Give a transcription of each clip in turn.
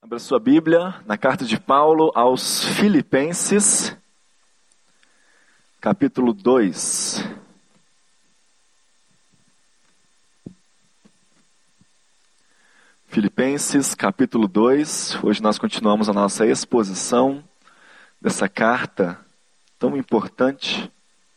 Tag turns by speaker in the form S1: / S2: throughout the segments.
S1: Abra sua Bíblia na carta de Paulo aos Filipenses, capítulo 2. Filipenses, capítulo 2. Hoje nós continuamos a nossa exposição dessa carta tão importante.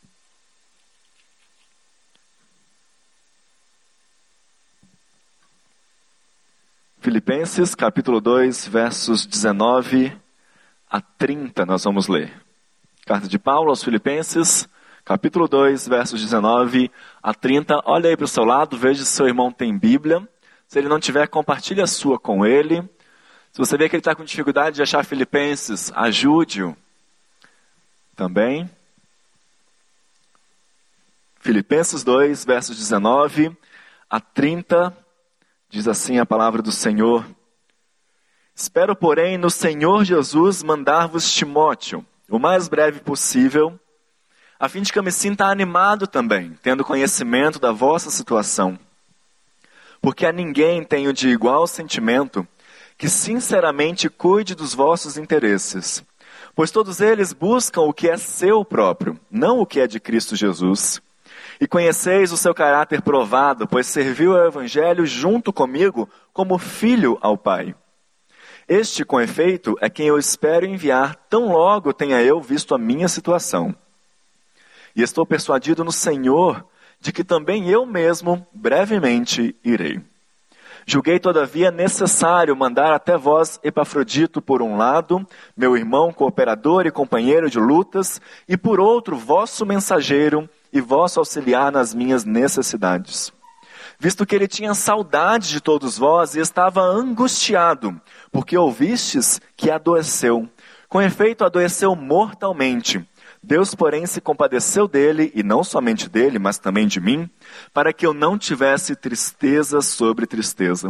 S1: Filipenses, capítulo 2, versos 19 a 30, nós vamos ler. Carta de Paulo aos Filipenses, capítulo 2, versos 19 a 30. Olha aí para o seu lado, veja se seu irmão tem Bíblia. Se ele não tiver, compartilhe a sua com ele. Se você vê que ele está com dificuldade de achar Filipenses, ajude-o também. Filipenses 2, versos 19 a 30. Diz assim a palavra do Senhor: Espero, porém, no Senhor Jesus mandar-vos Timóteo, o mais breve possível, a fim de que eu me sinta animado também, tendo conhecimento da vossa situação. Porque a ninguém tenho de igual sentimento que sinceramente cuide dos vossos interesses, pois todos eles buscam o que é seu próprio, não o que é de Cristo Jesus. E conheceis o seu caráter provado, pois serviu ao Evangelho junto comigo como filho ao Pai. Este, com efeito, é quem eu espero enviar, tão logo tenha eu visto a minha situação. E estou persuadido no Senhor de que também eu mesmo brevemente irei. Julguei, todavia, necessário mandar até vós Epafrodito por um lado, meu irmão, cooperador e companheiro de lutas, e por outro, vosso mensageiro e vosso auxiliar nas minhas necessidades. Visto que ele tinha saudade de todos vós e estava angustiado, porque ouvistes que adoeceu. Com efeito, adoeceu mortalmente. Deus, porém, se compadeceu dele, e não somente dele, mas também de mim, para que eu não tivesse tristeza sobre tristeza.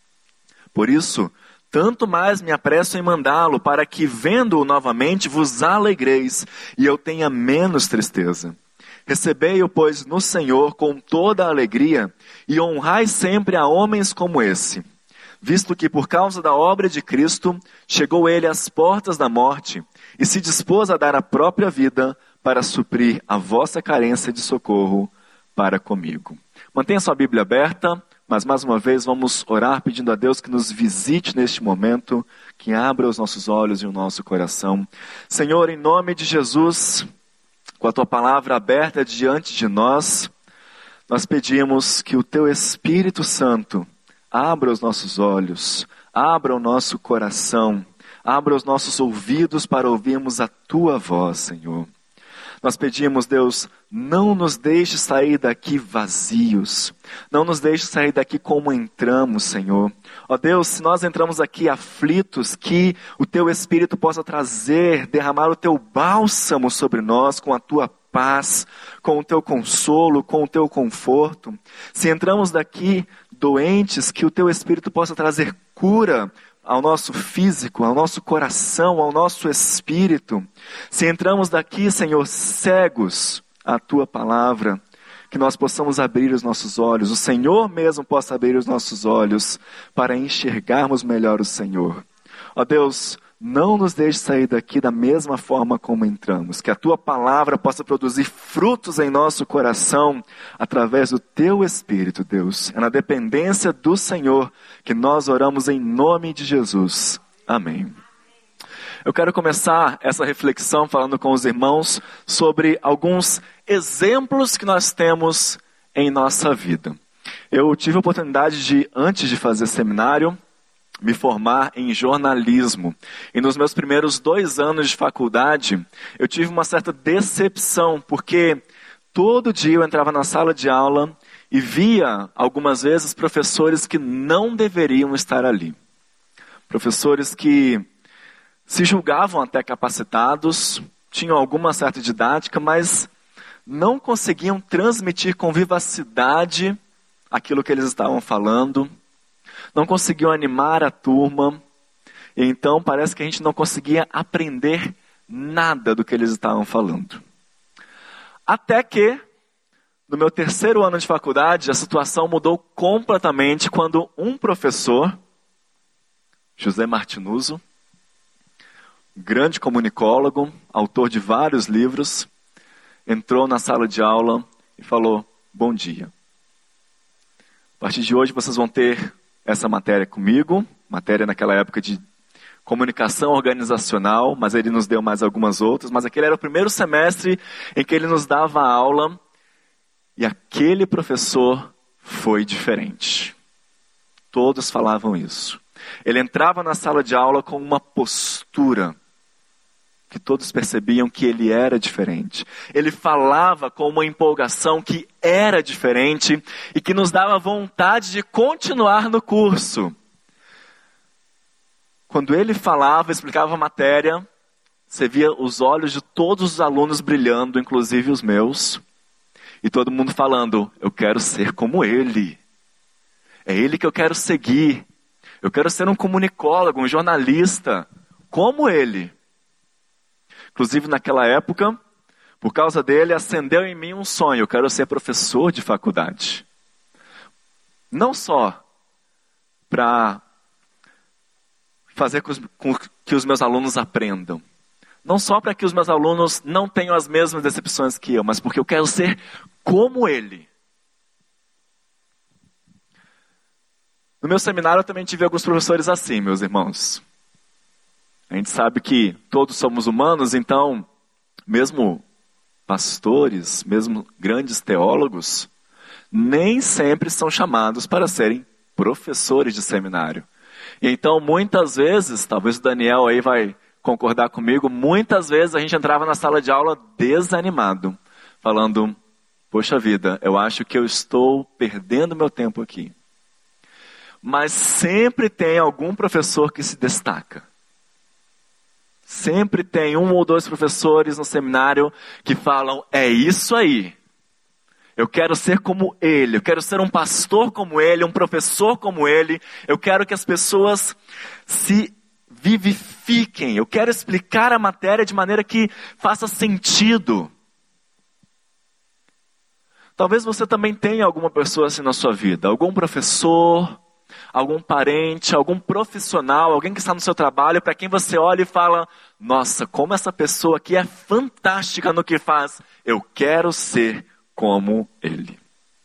S1: Por isso, tanto mais me apresso em mandá-lo, para que, vendo-o novamente, vos alegreis, e eu tenha menos tristeza. Recebei-o, pois, no Senhor com toda a alegria, e honrai sempre a homens como esse, visto que por causa da obra de Cristo, chegou ele às portas da morte, e se dispôs a dar a própria vida para suprir a vossa carência de socorro para comigo. Mantenha sua Bíblia aberta, mas mais uma vez vamos orar pedindo a Deus que nos visite neste momento, que abra os nossos olhos e o nosso coração. Senhor, em nome de Jesus, com a tua palavra aberta diante de nós, nós pedimos que o teu Espírito Santo abra os nossos olhos, abra o nosso coração, abra os nossos ouvidos para ouvirmos a tua voz, Senhor. Nós pedimos, Deus, não nos deixe sair daqui vazios, não nos deixe sair daqui como entramos, Senhor. Ó Deus, se nós entramos aqui aflitos, que o teu Espírito possa trazer, derramar o teu bálsamo sobre nós com a tua paz, com o teu consolo, com o teu conforto. Se entramos daqui doentes, que o teu Espírito possa trazer cura ao nosso físico, ao nosso coração, ao nosso espírito. Se entramos daqui, Senhor, cegos à tua palavra, que nós possamos abrir os nossos olhos, o Senhor mesmo possa abrir os nossos olhos para enxergarmos melhor o Senhor. Ó Deus, não nos deixe sair daqui da mesma forma como entramos, que a tua palavra possa produzir frutos em nosso coração através do teu Espírito, Deus. É na dependência do Senhor que nós oramos em nome de Jesus. Amém. Eu quero começar essa reflexão falando com os irmãos sobre alguns exemplos que nós temos em nossa vida. Eu tive a oportunidade de, antes de fazer seminário, me formar em jornalismo. E nos meus primeiros 2 anos de faculdade, eu tive uma certa decepção, porque todo dia eu entrava na sala de aula e via, algumas vezes, professores que não deveriam estar ali. Professores que se julgavam até capacitados, tinham alguma certa didática, mas não conseguiam transmitir com vivacidade aquilo que eles estavam falando. Não conseguiam animar a turma, e então parece que a gente não conseguia aprender nada do que eles estavam falando. Até que, no meu 3º ano de faculdade, a situação mudou completamente quando um professor José Martinuso, grande comunicólogo, autor de vários livros, entrou na sala de aula e falou: bom dia. A partir de hoje vocês vão ter essa matéria comigo, matéria naquela época de comunicação organizacional, mas ele nos deu mais algumas outras, mas aquele era o primeiro semestre em que ele nos dava aula, e aquele professor foi diferente. Todos falavam isso. Ele entrava na sala de aula com uma postura que todos percebiam que ele era diferente. Ele falava com uma empolgação que era diferente e que nos dava vontade de continuar no curso. Quando ele falava, explicava a matéria, você via os olhos de todos os alunos brilhando, inclusive os meus, e todo mundo falando: eu quero ser como ele. É ele que eu quero seguir. Eu quero ser um comunicólogo, um jornalista, como ele. Inclusive naquela época, por causa dele, acendeu em mim um sonho: eu quero ser professor de faculdade. Não só para fazer com que os meus alunos aprendam. Não só para que os meus alunos não tenham as mesmas decepções que eu, mas porque eu quero ser como ele. No meu seminário eu também tive alguns professores assim, meus irmãos. A gente sabe que todos somos humanos, então, mesmo pastores, mesmo grandes teólogos, nem sempre são chamados para serem professores de seminário. E então, muitas vezes, talvez o Daniel aí vai concordar comigo, muitas vezes a gente entrava na sala de aula desanimado, falando: poxa vida, eu acho que eu estou perdendo meu tempo aqui. Mas sempre tem algum professor que se destaca. Sempre tem um ou dois professores no seminário que falam: é isso aí. Eu quero ser como ele, eu quero ser um pastor como ele, um professor como ele. Eu quero que as pessoas se vivifiquem. Eu quero explicar a matéria de maneira que faça sentido. Talvez você também tenha alguma pessoa assim na sua vida, algum professor, algum parente, algum profissional, alguém que está no seu trabalho, para quem você olha e fala: nossa, como essa pessoa aqui é fantástica no que faz. Eu quero ser como ele.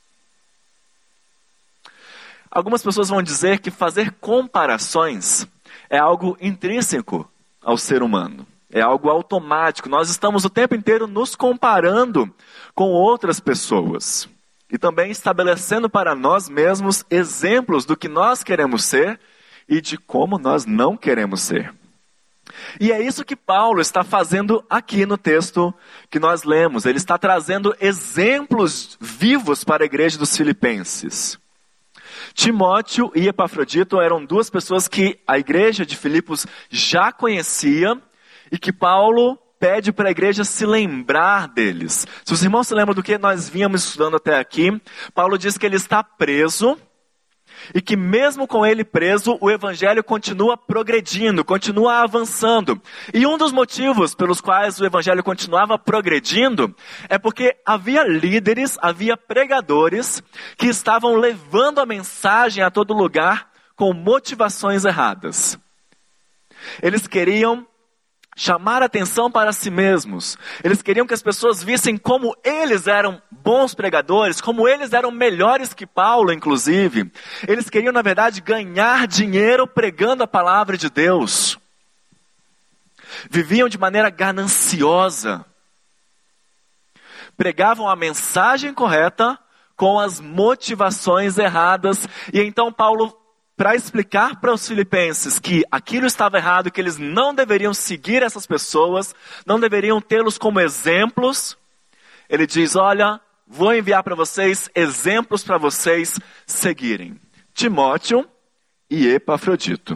S1: Algumas pessoas vão dizer que fazer comparações é algo intrínseco ao ser humano. É algo automático. Nós estamos o tempo inteiro nos comparando com outras pessoas. E também estabelecendo para nós mesmos exemplos do que nós queremos ser e de como nós não queremos ser. E é isso que Paulo está fazendo aqui no texto que nós lemos. Ele está trazendo exemplos vivos para a igreja dos Filipenses. Timóteo e Epafrodito eram duas pessoas que a igreja de Filipos já conhecia e que Paulo pede para a igreja se lembrar deles. Se os irmãos se lembram do que nós vínhamos estudando até aqui, Paulo diz que ele está preso e que mesmo com ele preso, o evangelho continua progredindo, continua avançando. E um dos motivos pelos quais o evangelho continuava progredindo é porque havia líderes, havia pregadores que estavam levando a mensagem a todo lugar com motivações erradas. Eles queriam chamar atenção para si mesmos. Eles queriam que as pessoas vissem como eles eram bons pregadores, como eles eram melhores que Paulo, inclusive. Eles queriam, na verdade, ganhar dinheiro pregando a palavra de Deus. Viviam de maneira gananciosa. Pregavam a mensagem correta com as motivações erradas. E então Paulo, para explicar para os filipenses que aquilo estava errado, que eles não deveriam seguir essas pessoas, não deveriam tê-los como exemplos, ele diz: olha, vou enviar para vocês exemplos para vocês seguirem. Timóteo e Epafrodito.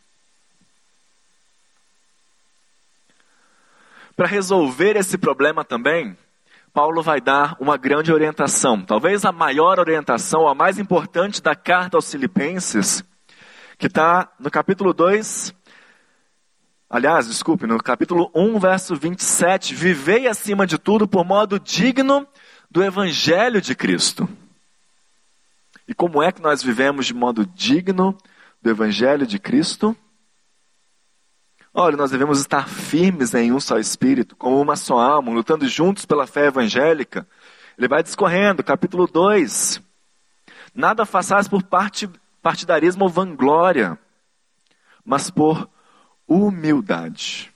S1: Para resolver esse problema também, Paulo vai dar uma grande orientação, talvez a maior orientação, a mais importante da carta aos Filipenses, que está no capítulo 2, no capítulo 1, verso 27, vivei acima de tudo por modo digno do Evangelho de Cristo. E como é que nós vivemos de modo digno do Evangelho de Cristo? Olha, nós devemos estar firmes em um só espírito, como uma só alma, lutando juntos pela fé evangélica. Ele vai discorrendo, capítulo 2. Nada façais por partidarismo ou vanglória, mas por humildade.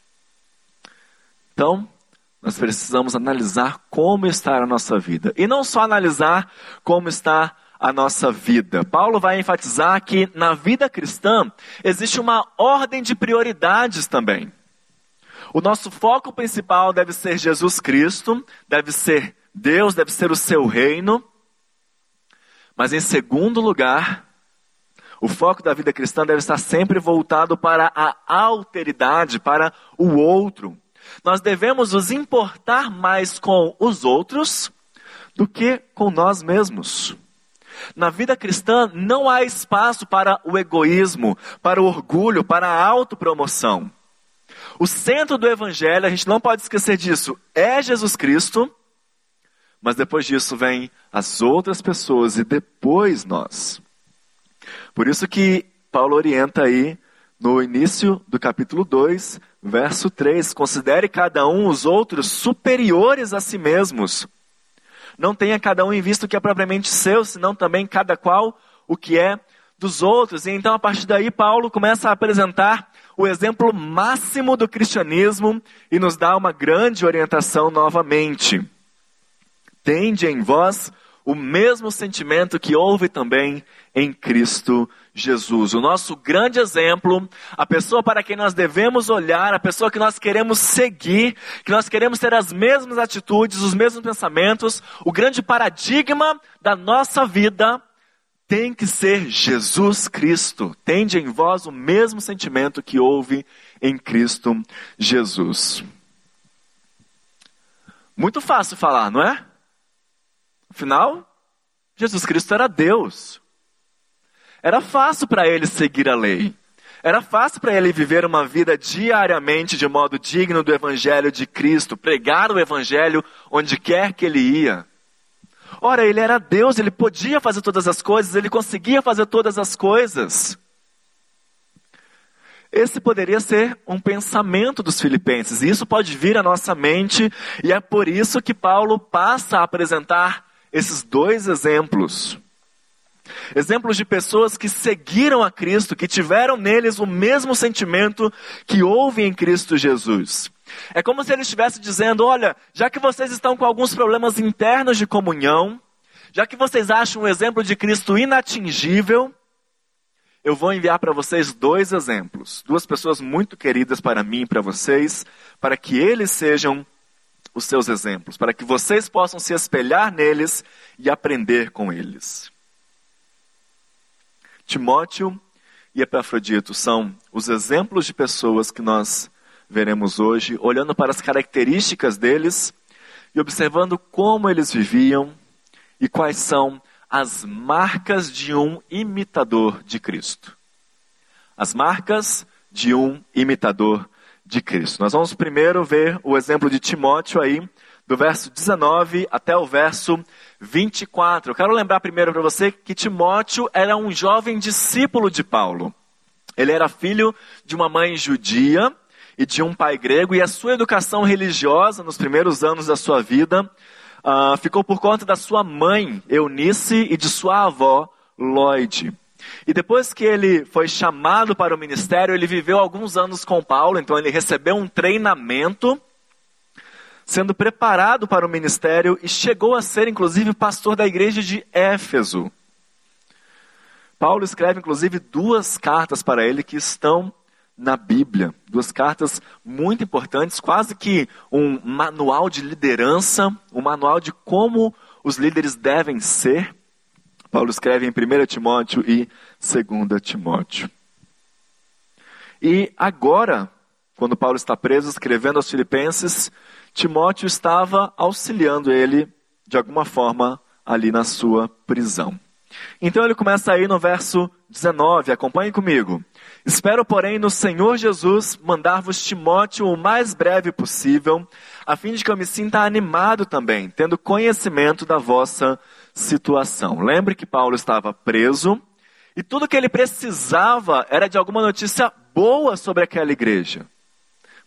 S1: Então, nós precisamos analisar como está a nossa vida. E não só analisar como está a nossa vida. Paulo vai enfatizar que na vida cristã existe uma ordem de prioridades também. O nosso foco principal deve ser Jesus Cristo, deve ser Deus, deve ser o seu reino. Mas em segundo lugar, o foco da vida cristã deve estar sempre voltado para a alteridade, para o outro. Nós devemos nos importar mais com os outros do que com nós mesmos. Na vida cristã não há espaço para o egoísmo, para o orgulho, para a autopromoção. O centro do evangelho, a gente não pode esquecer disso, é Jesus Cristo, mas depois disso vem as outras pessoas e depois nós. Por isso que Paulo orienta aí no início do capítulo 2, verso 3, considere cada um os outros superiores a si mesmos. Não tenha cada um em vista o que é propriamente seu, senão também cada qual o que é dos outros. E então a partir daí Paulo começa a apresentar o exemplo máximo do cristianismo e nos dá uma grande orientação novamente. Tende em vós o mesmo sentimento que houve também em Cristo Jesus. O nosso grande exemplo, a pessoa para quem nós devemos olhar, a pessoa que nós queremos seguir, que nós queremos ter as mesmas atitudes, os mesmos pensamentos, o grande paradigma da nossa vida tem que ser Jesus Cristo. Tende em vós o mesmo sentimento que houve em Cristo Jesus. Muito fácil falar, não é? Afinal, Jesus Cristo era Deus. Era fácil para ele seguir a lei. Era fácil para ele viver uma vida diariamente de modo digno do Evangelho de Cristo, pregar o Evangelho onde quer que ele ia. Ora, ele era Deus, ele podia fazer todas as coisas, ele conseguia fazer todas as coisas. Esse poderia ser um pensamento dos filipenses, e isso pode vir à nossa mente, e é por isso que Paulo passa a apresentar esses dois exemplos. Exemplos de pessoas que seguiram a Cristo, que tiveram neles o mesmo sentimento que houve em Cristo Jesus. É como se ele estivesse dizendo, olha, já que vocês estão com alguns problemas internos de comunhão, já que vocês acham o exemplo de Cristo inatingível, eu vou enviar para vocês dois exemplos. Duas pessoas muito queridas para mim e para vocês, para que eles sejam os seus exemplos, para que vocês possam se espelhar neles e aprender com eles. Timóteo e Epafrodito são os exemplos de pessoas que nós veremos hoje, olhando para as características deles e observando como eles viviam e quais são as marcas de um imitador de Cristo. As marcas de um imitador de Cristo. Nós vamos primeiro ver o exemplo de Timóteo aí, do verso 19 até o verso 24. Eu quero lembrar primeiro para você que Timóteo era um jovem discípulo de Paulo. Ele era filho de uma mãe judia e de um pai grego, e a sua educação religiosa nos primeiros anos da sua vida ficou por conta da sua mãe, Eunice, e de sua avó, Lloyd. E depois que ele foi chamado para o ministério, ele viveu alguns anos com Paulo, então ele recebeu um treinamento, sendo preparado para o ministério, e chegou a ser inclusive pastor da igreja de Éfeso. Paulo escreve inclusive 2 cartas para ele que estão na Bíblia. 2 cartas muito importantes, quase que um manual de liderança, um manual de como os líderes devem ser. Paulo escreve em 1 Timóteo e 2 Timóteo. E agora, quando Paulo está preso, escrevendo aos Filipenses, Timóteo estava auxiliando ele, de alguma forma, ali na sua prisão. Então ele começa aí no verso 19, acompanhe comigo. Espero, porém, no Senhor Jesus mandar-vos Timóteo o mais breve possível, a fim de que eu me sinta animado também, tendo conhecimento da vossa situação. Lembre que Paulo estava preso, e tudo que ele precisava era de alguma notícia boa sobre aquela igreja.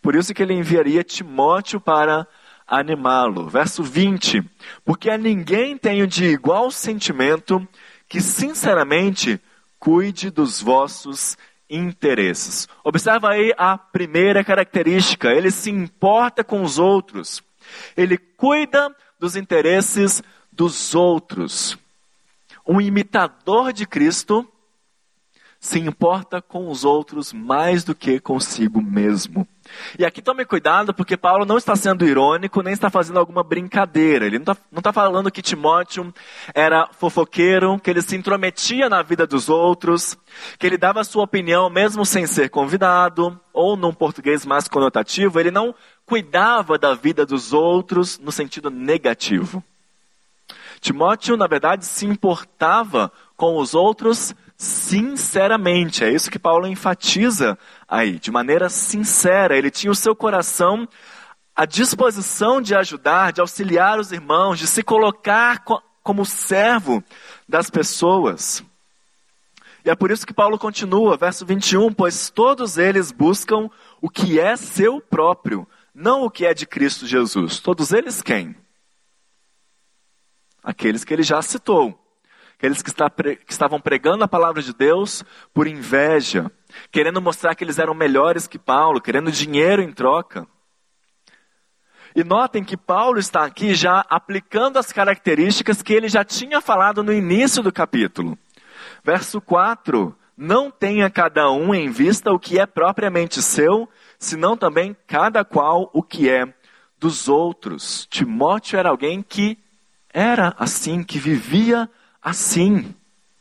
S1: Por isso que ele enviaria Timóteo para animá-lo. Verso 20. Porque a ninguém tenho de igual sentimento que sinceramente cuide dos vossos interesses. Observa aí a primeira característica. Ele se importa com os outros. Ele cuida dos interesses dos outros. Um imitador de Cristo se importa com os outros mais do que consigo mesmo. E aqui tome cuidado, porque Paulo não está sendo irônico, nem está fazendo alguma brincadeira. Ele não está falando que Timóteo era fofoqueiro, que ele se intrometia na vida dos outros, que ele dava a sua opinião mesmo sem ser convidado, ou num português mais conotativo, ele não cuidava da vida dos outros no sentido negativo. Timóteo, na verdade, se importava com os outros sinceramente. É isso que Paulo enfatiza aí, de maneira sincera. Ele tinha o seu coração à disposição de ajudar, de auxiliar os irmãos, de se colocar como servo das pessoas. E é por isso que Paulo continua, verso 21, pois todos eles buscam o que é seu próprio, não o que é de Cristo Jesus. Todos eles quem? Aqueles que ele já citou. Aqueles que estavam pregando a palavra de Deus por inveja, querendo mostrar que eles eram melhores que Paulo, querendo dinheiro em troca. E notem que Paulo está aqui já aplicando as características que ele já tinha falado no início do capítulo. Verso 4, não tenha cada um em vista o que é propriamente seu, senão também cada qual o que é dos outros. Timóteo era alguém que era assim, que vivia assim.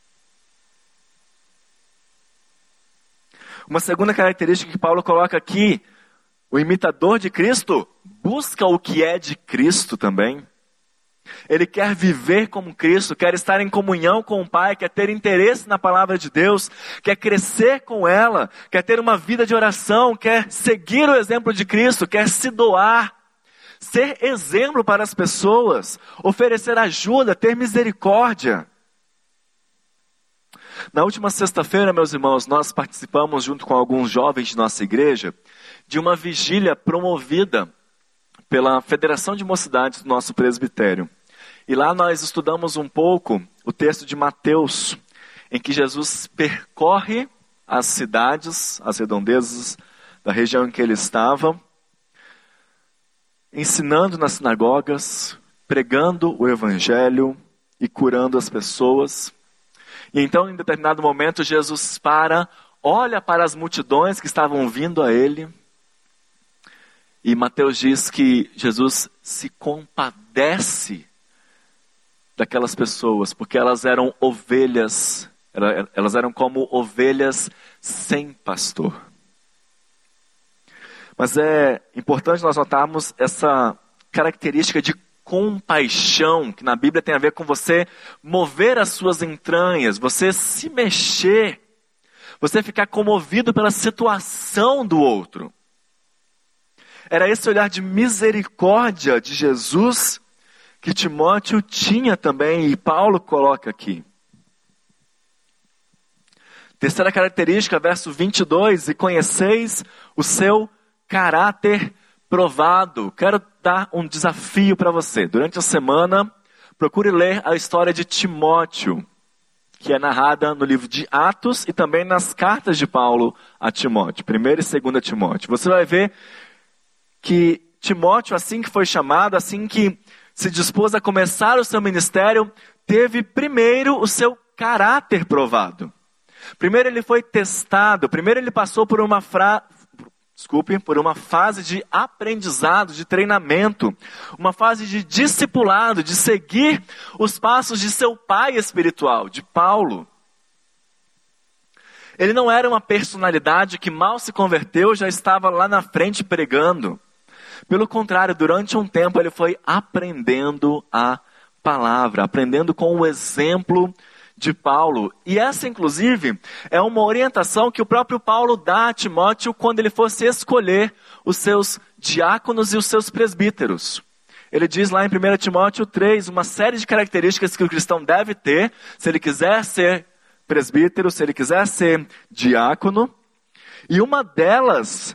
S1: Uma segunda característica que Paulo coloca aqui, o imitador de Cristo busca o que é de Cristo também. Ele quer viver como Cristo, quer estar em comunhão com o Pai, quer ter interesse na palavra de Deus, quer crescer com ela, quer ter uma vida de oração, quer seguir o exemplo de Cristo, quer se doar, ser exemplo para as pessoas, oferecer ajuda, ter misericórdia. Na última sexta-feira, meus irmãos, nós participamos junto com alguns jovens de nossa igreja de uma vigília promovida pela Federação de Mocidades do nosso presbitério. E lá nós estudamos um pouco o texto de Mateus, em que Jesus percorre as cidades, as redondezas da região em que ele estava, ensinando nas sinagogas, pregando o evangelho e curando as pessoas. E então, em determinado momento, Jesus olha para as multidões que estavam vindo a ele. E Mateus diz que Jesus se compadece daquelas pessoas, porque elas eram ovelhas, elas eram como ovelhas sem pastor. Mas é importante nós notarmos essa característica de compaixão, que na Bíblia tem a ver com você mover as suas entranhas, você se mexer, você ficar comovido pela situação do outro. Era esse olhar de misericórdia de Jesus que Timóteo tinha também, e Paulo coloca aqui. Terceira característica, verso 22, e conheceis o seu caráter provado. Quero dar um desafio para você. Durante a semana, procure ler a história de Timóteo, que é narrada no livro de Atos e também nas cartas de Paulo a Timóteo, 1ª e 2ª Timóteo. Você vai ver que Timóteo, assim que foi chamado, assim que se dispôs a começar o seu ministério, teve primeiro o seu caráter provado. Primeiro ele foi testado, primeiro ele passou por uma fase de aprendizado, de treinamento, uma fase de discipulado, de seguir os passos de seu pai espiritual, de Paulo. Ele não era uma personalidade que mal se converteu, já estava lá na frente pregando. Pelo contrário, durante um tempo ele foi aprendendo a palavra, aprendendo com o exemplo de Paulo. E essa, inclusive, é uma orientação que o próprio Paulo dá a Timóteo quando ele fosse escolher os seus diáconos e os seus presbíteros. Ele diz lá em 1 Timóteo 3, uma série de características que o cristão deve ter, se ele quiser ser presbítero, se ele quiser ser diácono. E uma delas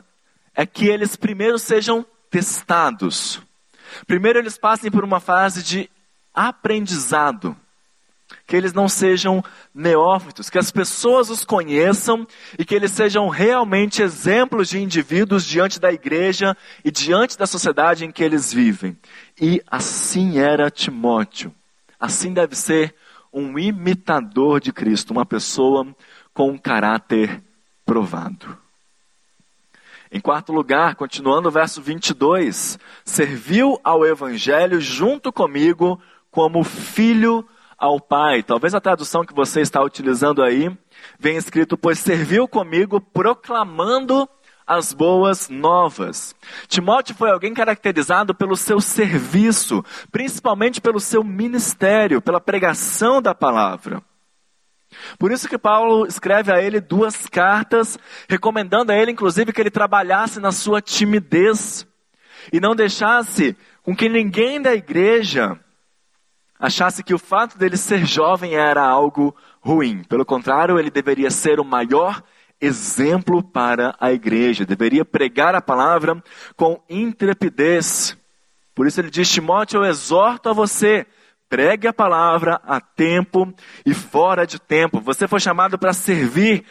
S1: é que eles primeiro sejam testados. Primeiro eles passem por uma fase de aprendizado. Que eles não sejam neófitos, que as pessoas os conheçam e que eles sejam realmente exemplos de indivíduos diante da igreja e diante da sociedade em que eles vivem. E assim era Timóteo. Assim deve ser um imitador de Cristo, uma pessoa com um caráter provado. Em quarto lugar, continuando o verso 22, serviu ao evangelho junto comigo como filho ao Pai. Talvez a tradução que você está utilizando aí venha escrito, pois serviu comigo proclamando as boas novas. Timóteo foi alguém caracterizado pelo seu serviço, principalmente pelo seu ministério, pela pregação da palavra. Por isso que Paulo escreve a ele 2 cartas, recomendando a ele, inclusive, que ele trabalhasse na sua timidez e não deixasse com que ninguém da igreja achasse que o fato dele ser jovem era algo ruim. Pelo contrário, ele deveria ser o maior exemplo para a igreja. Deveria pregar a palavra com intrepidez. Por isso ele diz, Timóteo, eu exorto a você, pregue a palavra a tempo e fora de tempo. Você foi chamado para servir.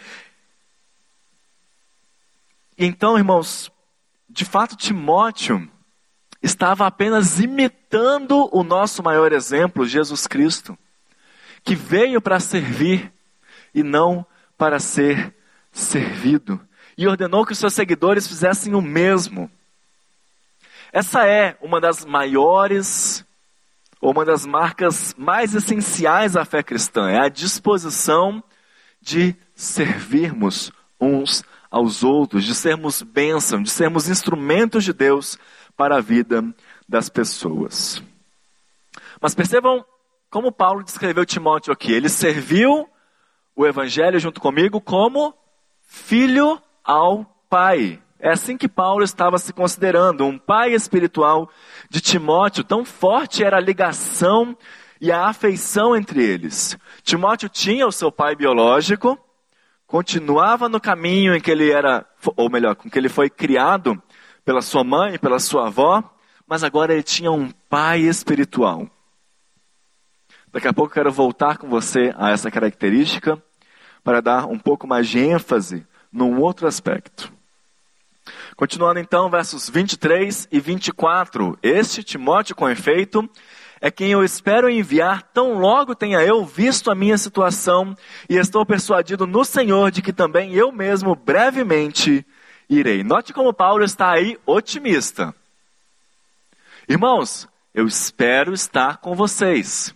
S1: Então, irmãos, de fato, Timóteo estava apenas imitando o nosso maior exemplo, Jesus Cristo, que veio para servir e não para ser servido. E ordenou que os seus seguidores fizessem o mesmo. Essa é uma das maiores, ou uma das marcas mais essenciais da fé cristã. É a disposição de servirmos uns aos outros, de sermos bênção, de sermos instrumentos de Deus para a vida das pessoas. Mas percebam como Paulo descreveu Timóteo aqui. Ele serviu o evangelho junto comigo como filho ao Pai. É assim que Paulo estava se considerando, um pai espiritual de Timóteo. Tão forte era a ligação e a afeição entre eles. Timóteo tinha o seu pai biológico, continuava no caminho em que ele era, ou melhor, com que ele foi criado pela sua mãe, pela sua avó, mas agora ele tinha um pai espiritual. Daqui a pouco eu quero voltar com você a essa característica para dar um pouco mais de ênfase num outro aspecto. Continuando então, versos 23 e 24. Este Timóteo, com efeito, é quem eu espero enviar tão logo tenha eu visto a minha situação e estou persuadido no Senhor de que também eu mesmo brevemente irei. Note como Paulo está aí otimista. Irmãos, eu espero estar com vocês.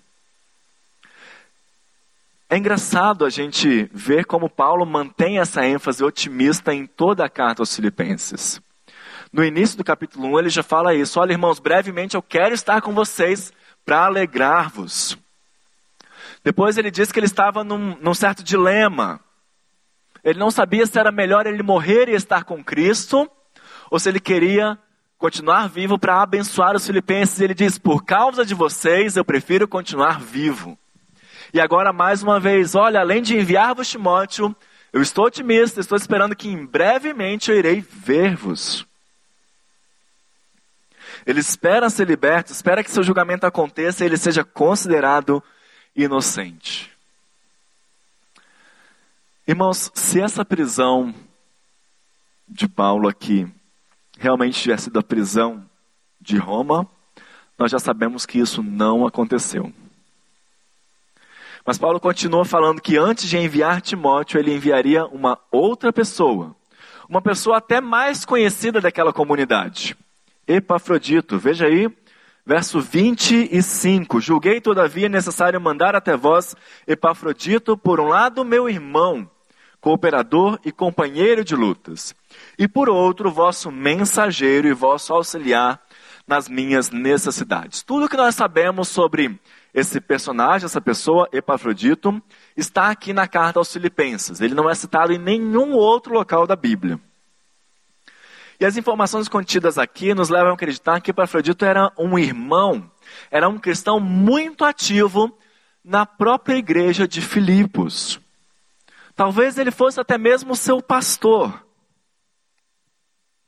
S1: É engraçado a gente ver como Paulo mantém essa ênfase otimista em toda a carta aos Filipenses. No início do capítulo 1 ele já fala isso. Olha, irmãos, brevemente eu quero estar com vocês para alegrar-vos. Depois ele diz que ele estava num certo dilema. Ele não sabia se era melhor ele morrer e estar com Cristo, ou se ele queria continuar vivo para abençoar os filipenses. E ele diz, por causa de vocês eu prefiro continuar vivo. E agora, mais uma vez, olha, além de enviar-vos Timóteo, eu estou otimista, estou esperando que brevemente eu irei ver-vos. Ele espera ser liberto, espera que seu julgamento aconteça e ele seja considerado inocente. Irmãos, se essa prisão de Paulo aqui realmente tivesse sido a prisão de Roma, nós já sabemos que isso não aconteceu. Mas Paulo continua falando que antes de enviar Timóteo, ele enviaria uma outra pessoa. Uma pessoa até mais conhecida daquela comunidade. Epafrodito. Veja aí, verso 25. Julguei todavia necessário mandar até vós Epafrodito, por um lado meu irmão, cooperador e companheiro de lutas. E por outro, vosso mensageiro e vosso auxiliar nas minhas necessidades. Tudo que nós sabemos sobre esse personagem, essa pessoa, Epafrodito, está aqui na carta aos Filipenses. Ele não é citado em nenhum outro local da Bíblia. E as informações contidas aqui nos levam a acreditar que Epafrodito era um irmão, era um cristão muito ativo na própria igreja de Filipos. Talvez ele fosse até mesmo seu pastor.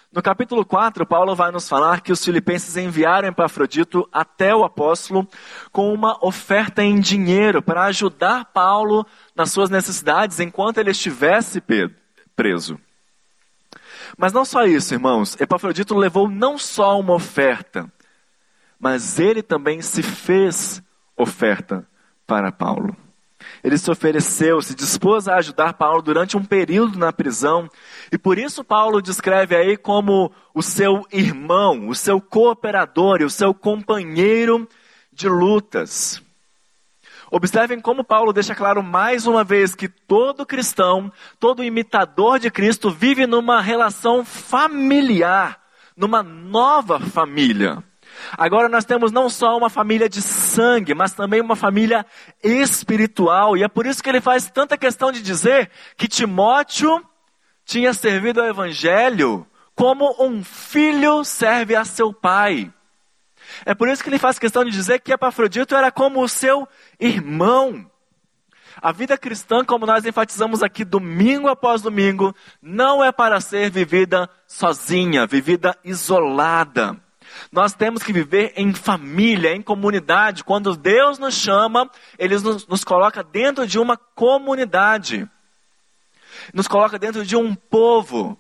S1: No capítulo 4, Paulo vai nos falar que os filipenses enviaram Epafrodito até o apóstolo com uma oferta em dinheiro para ajudar Paulo nas suas necessidades enquanto ele estivesse preso. Mas não só isso, irmãos. Epafrodito levou não só uma oferta, mas ele também se fez oferta para Paulo. Ele se ofereceu, se dispôs a ajudar Paulo durante um período na prisão. E por isso Paulo descreve aí como o seu irmão, o seu cooperador e o seu companheiro de lutas. Observem como Paulo deixa claro mais uma vez que todo cristão, todo imitador de Cristo vive numa relação familiar, numa nova família. Agora nós temos não só uma família de sangue, mas também uma família espiritual. E é por isso que ele faz tanta questão de dizer que Timóteo tinha servido ao evangelho como um filho serve a seu pai. É por isso que ele faz questão de dizer que Epafrodito era como o seu irmão. A vida cristã, como nós enfatizamos aqui domingo após domingo, não é para ser vivida sozinha, vivida isolada. Nós temos que viver em família, em comunidade. Quando Deus nos chama, Ele nos coloca dentro de uma comunidade. Nos coloca dentro de um povo.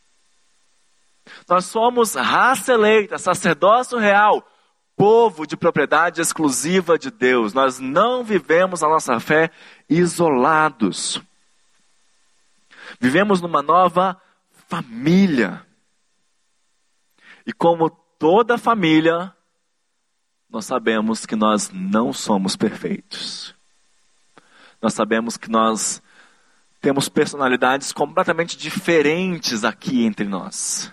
S1: Nós somos raça eleita, sacerdócio real, povo de propriedade exclusiva de Deus. Nós não vivemos a nossa fé isolados. Vivemos numa nova família. E como toda família, nós sabemos que nós não somos perfeitos. Nós sabemos que nós temos personalidades completamente diferentes aqui entre nós.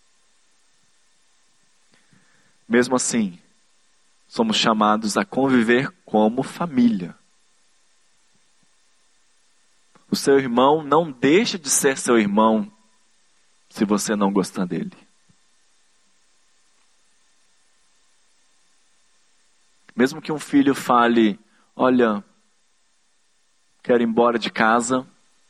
S1: Mesmo assim, somos chamados a conviver como família. O seu irmão não deixa de ser seu irmão se você não gostar dele. Mesmo que um filho fale, olha, quero ir embora de casa,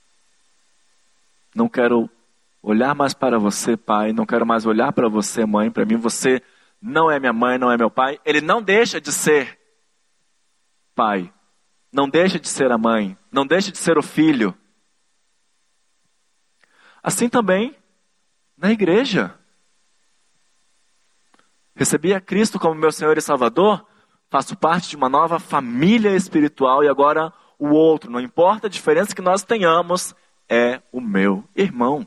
S1: não quero olhar mais para você, pai, não quero mais olhar para você, mãe, para mim você não é minha mãe, não é meu pai. Ele não deixa de ser pai, não deixa de ser a mãe, não deixa de ser o filho. Assim também na igreja. Recebi a Cristo como meu Senhor e Salvador, faço parte de uma nova família espiritual e agora o outro, não importa a diferença que nós tenhamos, é o meu irmão.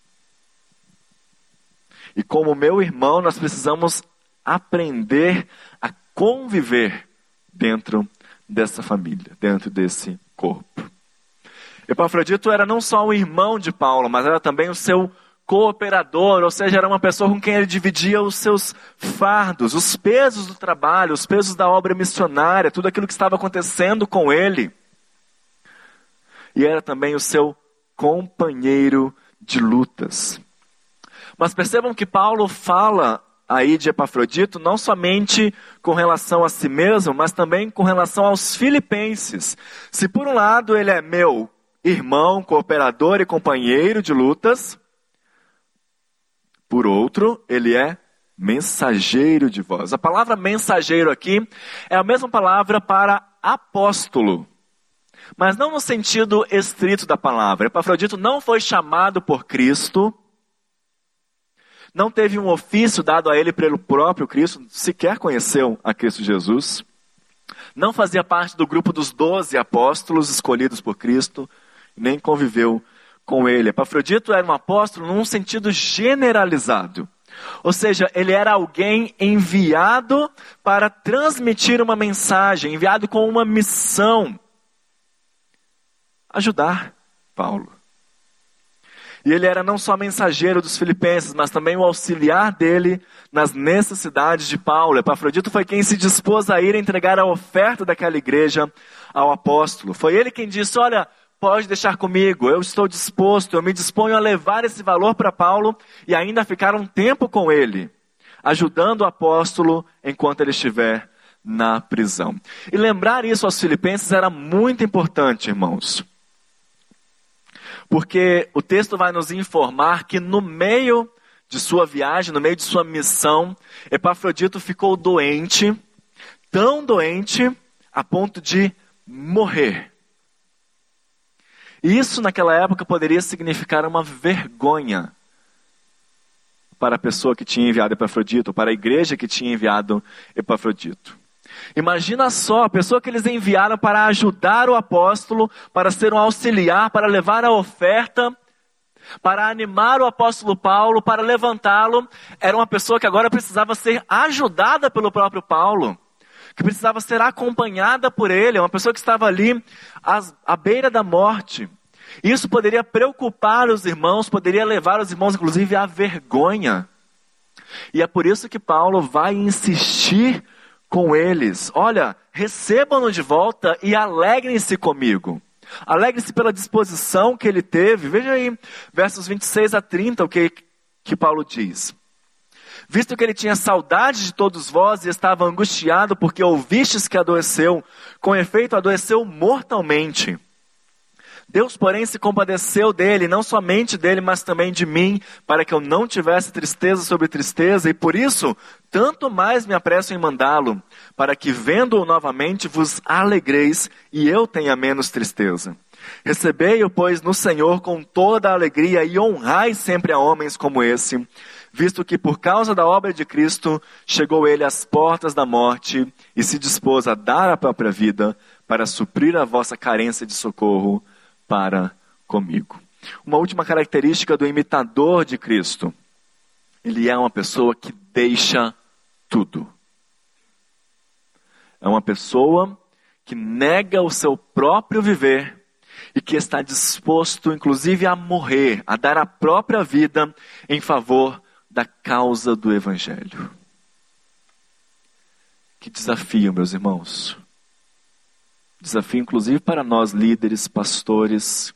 S1: E como meu irmão, nós precisamos aprender a conviver dentro dessa família, dentro desse corpo. Epafrodito era não só um irmão de Paulo, mas era também o seu cooperador, ou seja, era uma pessoa com quem ele dividia os seus fardos, os pesos do trabalho, os pesos da obra missionária, tudo aquilo que estava acontecendo com ele. E era também o seu companheiro de lutas. Mas percebam que Paulo fala aí de Epafrodito não somente com relação a si mesmo, mas também com relação aos filipenses. Se por um lado ele é meu irmão, cooperador e companheiro de lutas, por outro, ele é mensageiro de vós. A palavra mensageiro aqui é a mesma palavra para apóstolo, mas não no sentido estrito da palavra. Epafrodito não foi chamado por Cristo, não teve um ofício dado a ele pelo próprio Cristo, sequer conheceu a Cristo Jesus, não fazia parte do grupo dos 12 apóstolos escolhidos por Cristo, nem conviveu com ele. Epafrodito era um apóstolo num sentido generalizado. Ou seja, ele era alguém enviado para transmitir uma mensagem, enviado com uma missão. Ajudar Paulo. E ele era não só mensageiro dos filipenses, mas também o auxiliar dele nas necessidades de Paulo. Epafrodito foi quem se dispôs a ir entregar a oferta daquela igreja ao apóstolo. Foi ele quem disse, olha, pode deixar comigo, eu estou disposto, eu me disponho a levar esse valor para Paulo e ainda ficar um tempo com ele, ajudando o apóstolo enquanto ele estiver na prisão. E lembrar isso aos filipenses era muito importante, irmãos. Porque o texto vai nos informar que no meio de sua viagem, no meio de sua missão, Epafrodito ficou doente, tão doente, a ponto de morrer. E isso naquela época poderia significar uma vergonha para a pessoa que tinha enviado Epafrodito, para a igreja que tinha enviado Epafrodito. Imagina só, a pessoa que eles enviaram para ajudar o apóstolo, para ser um auxiliar, para levar a oferta, para animar o apóstolo Paulo, para levantá-lo, era uma pessoa que agora precisava ser ajudada pelo próprio Paulo, que precisava ser acompanhada por ele, uma pessoa que estava ali à beira da morte. Isso poderia preocupar os irmãos, poderia levar os irmãos inclusive à vergonha. E é por isso que Paulo vai insistir com eles. Olha, recebam-no de volta e alegrem-se comigo. Alegrem-se pela disposição que ele teve. Veja aí, versos 26 a 30, o que Paulo diz. Visto que ele tinha saudade de todos vós e estava angustiado porque ouvistes que adoeceu, com efeito adoeceu mortalmente. Deus, porém, se compadeceu dele, não somente dele, mas também de mim, para que eu não tivesse tristeza sobre tristeza, e por isso, tanto mais me apresso em mandá-lo, para que, vendo-o novamente, vos alegreis, e eu tenha menos tristeza. Recebei-o, pois, no Senhor com toda a alegria, e honrai sempre a homens como esse, visto que, por causa da obra de Cristo, chegou ele às portas da morte, e se dispôs a dar a própria vida, para suprir a vossa carência de socorro, para comigo. Uma última característica do imitador de Cristo. Ele é uma pessoa que deixa tudo. É uma pessoa que nega o seu próprio viver e que está disposto, inclusive, a morrer, a dar a própria vida em favor da causa do Evangelho. Que desafio, meus irmãos. Desafio, inclusive, para nós líderes, pastores.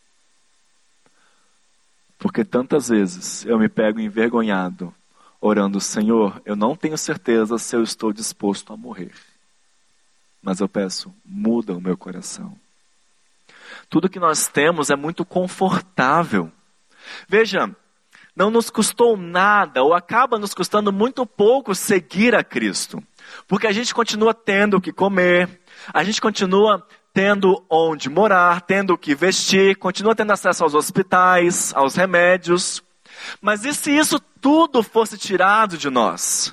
S1: Porque tantas vezes eu me pego envergonhado, orando, Senhor, eu não tenho certeza se eu estou disposto a morrer. Mas eu peço, muda o meu coração. Tudo que nós temos é muito confortável. Veja, não nos custou nada, ou acaba nos custando muito pouco seguir a Cristo. Porque a gente continua tendo o que comer, a gente continua tendo onde morar, tendo o que vestir, continua tendo acesso aos hospitais, aos remédios. Mas e se isso tudo fosse tirado de nós?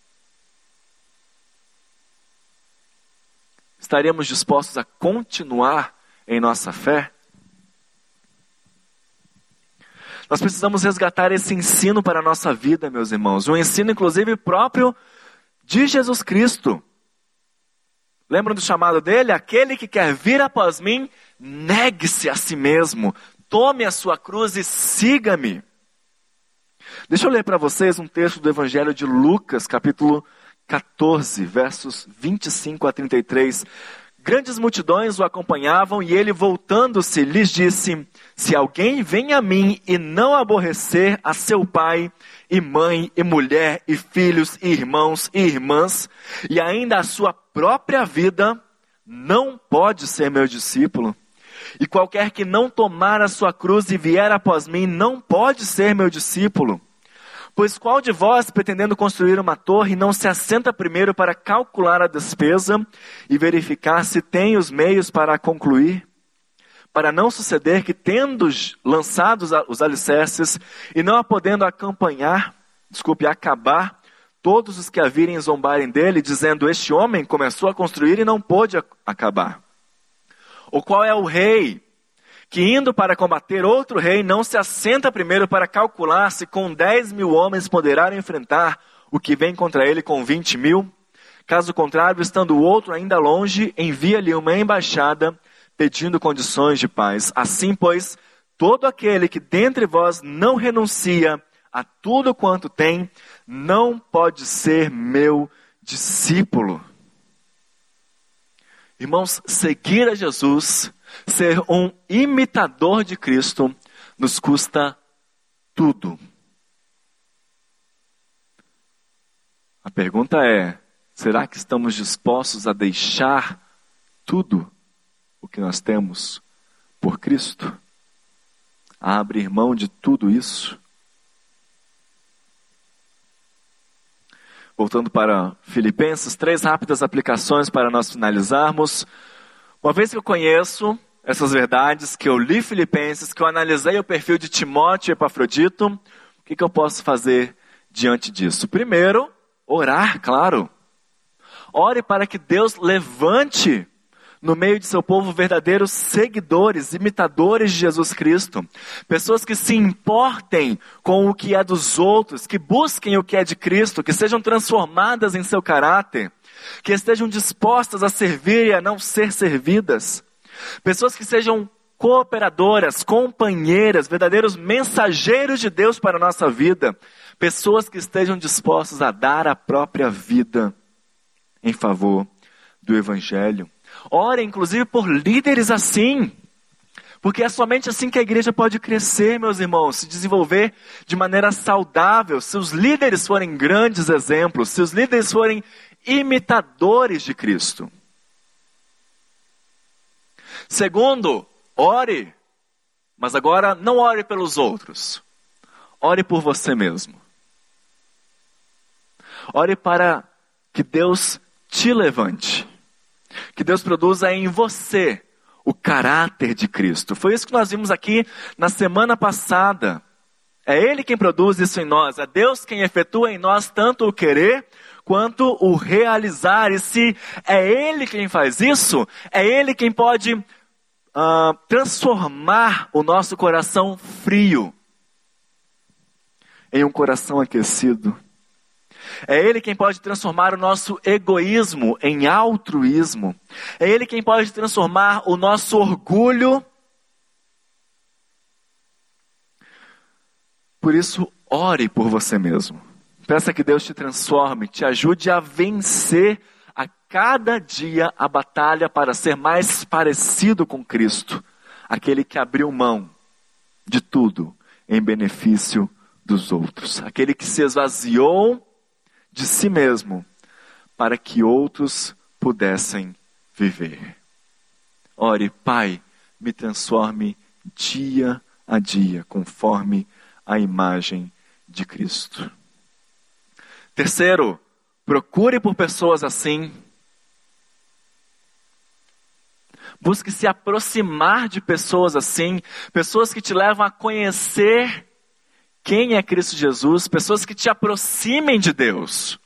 S1: Estaríamos dispostos a continuar em nossa fé? Nós precisamos resgatar esse ensino para a nossa vida, meus irmãos. Um ensino, inclusive, próprio de Jesus Cristo. Lembram do chamado dele? Aquele que quer vir após mim, negue-se a si mesmo. Tome a sua cruz e siga-me. Deixa eu ler para vocês um texto do Evangelho de Lucas, capítulo 14, versos 25 a 33. Grandes multidões o acompanhavam e ele, voltando-se, lhes disse: se alguém vem a mim e não aborrecer a seu pai, e mãe, e mulher, e filhos, e irmãos, e irmãs, e ainda a sua própria vida, não pode ser meu discípulo. E qualquer que não tomar a sua cruz e vier após mim, não pode ser meu discípulo. Pois qual de vós, pretendendo construir uma torre, não se assenta primeiro para calcular a despesa e verificar se tem os meios para a concluir? Para não suceder que, tendo lançados os alicerces e não a podendo acabar, todos os que a virem zombarem dele, dizendo, este homem começou a construir e não pôde acabar. Ou qual é o rei que, indo para combater outro rei, não se assenta primeiro para calcular se com 10.000 homens poderá enfrentar o que vem contra ele com 20.000? Caso contrário, estando o outro ainda longe, envia-lhe uma embaixada pedindo condições de paz. Assim, pois, todo aquele que dentre vós não renuncia a tudo quanto tem, não pode ser meu discípulo. Irmãos, seguir a Jesus, ser um imitador de Cristo, nos custa tudo. A pergunta é, será que estamos dispostos a deixar tudo o que nós temos por Cristo? A abrir mão de tudo isso? Voltando para Filipenses, 3 rápidas aplicações para nós finalizarmos. Uma vez que eu conheço essas verdades, que eu li Filipenses, que eu analisei o perfil de Timóteo e Epafrodito, o que eu posso fazer diante disso? Primeiro, orar, claro. Ore para que Deus levante no meio de seu povo verdadeiros seguidores, imitadores de Jesus Cristo. Pessoas que se importem com o que é dos outros, que busquem o que é de Cristo, que sejam transformadas em seu caráter, que estejam dispostas a servir e a não ser servidas. Pessoas que sejam cooperadoras, companheiras, verdadeiros mensageiros de Deus para a nossa vida. Pessoas que estejam dispostas a dar a própria vida em favor do Evangelho. Ore, inclusive, por líderes assim. Porque é somente assim que a igreja pode crescer, meus irmãos, se desenvolver de maneira saudável. Se os líderes forem grandes exemplos, se os líderes forem imitadores de Cristo. Segundo, ore, mas agora não ore pelos outros. Ore por você mesmo. Ore para que Deus te levante. Que Deus produza em você o caráter de Cristo. Foi isso que nós vimos aqui na semana passada. É Ele quem produz isso em nós. É Deus quem efetua em nós tanto o querer quanto o realizar. E se é Ele quem faz isso, é Ele quem pode transformar o nosso coração frio em um coração aquecido. É Ele quem pode transformar o nosso egoísmo em altruísmo. É Ele quem pode transformar o nosso orgulho. Por isso, ore por você mesmo. Peça que Deus te transforme, te ajude a vencer a cada dia a batalha para ser mais parecido com Cristo. Aquele que abriu mão de tudo em benefício dos outros. Aquele que se esvaziou de si mesmo, para que outros pudessem viver. Ore, Pai, me transforme dia a dia, conforme a imagem de Cristo. Terceiro, procure por pessoas assim. Busque se aproximar de pessoas assim, pessoas que te levam a conhecer quem é Cristo Jesus, pessoas que te aproximem de Deus.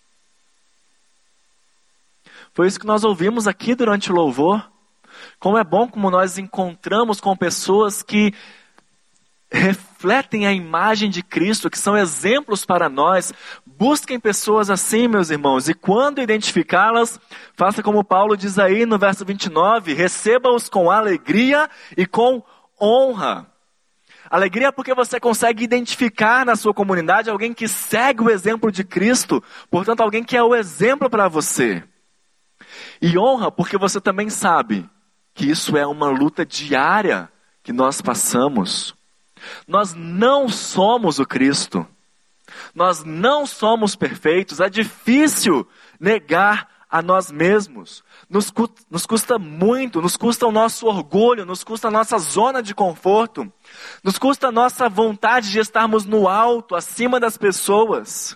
S1: Foi isso que nós ouvimos aqui durante o louvor. Como é bom como nós encontramos com pessoas que refletem a imagem de Cristo, que são exemplos para nós. Busquem pessoas assim, meus irmãos, e quando identificá-las, faça como Paulo diz aí no verso 29, receba-os com alegria e com honra. Alegria porque você consegue identificar na sua comunidade alguém que segue o exemplo de Cristo, portanto alguém que é o exemplo para você. E honra porque você também sabe que isso é uma luta diária que nós passamos. Nós não somos o Cristo. Nós não somos perfeitos. É difícil negar a nós mesmos. Nos custa muito, nos custa o nosso orgulho, nos custa a nossa zona de conforto, nos custa a nossa vontade de estarmos no alto, acima das pessoas.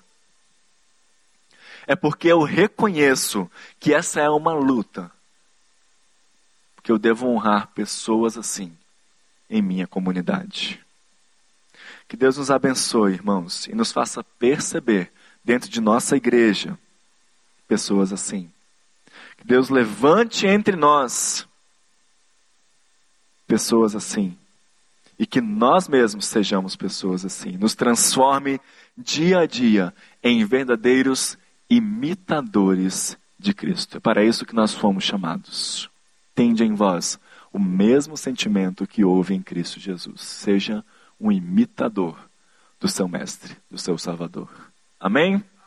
S1: É porque eu reconheço que essa é uma luta, que eu devo honrar pessoas assim em minha comunidade. Que Deus nos abençoe, irmãos, e nos faça perceber dentro de nossa igreja pessoas assim. Que Deus levante entre nós pessoas assim. E que nós mesmos sejamos pessoas assim. Nos transforme dia a dia em verdadeiros imitadores de Cristo. É para isso que nós fomos chamados. Tende em vós o mesmo sentimento que houve em Cristo Jesus. Seja um imitador do seu Mestre, do seu Salvador. Amém?